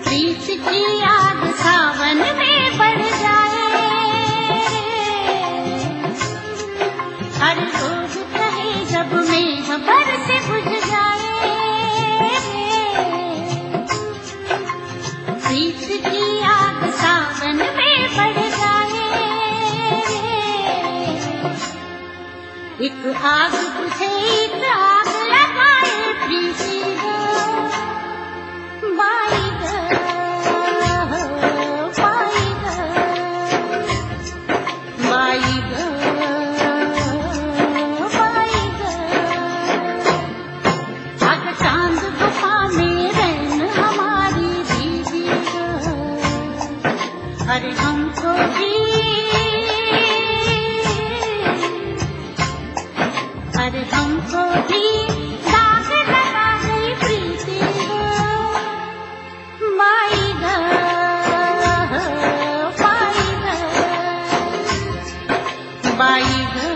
प्रीत की आग सावन में बढ़ जाए, हर रोज कहे जब मेघ बरसे बुझ जाए। प्रीत की आग सावन में बढ़ जाए, एक आग तुझे एक आग लगाए प्रीति अरे हमको भी, अरे हमको भी दाग लगा गई प्रीति माई ग, बाई ग, बाई ग।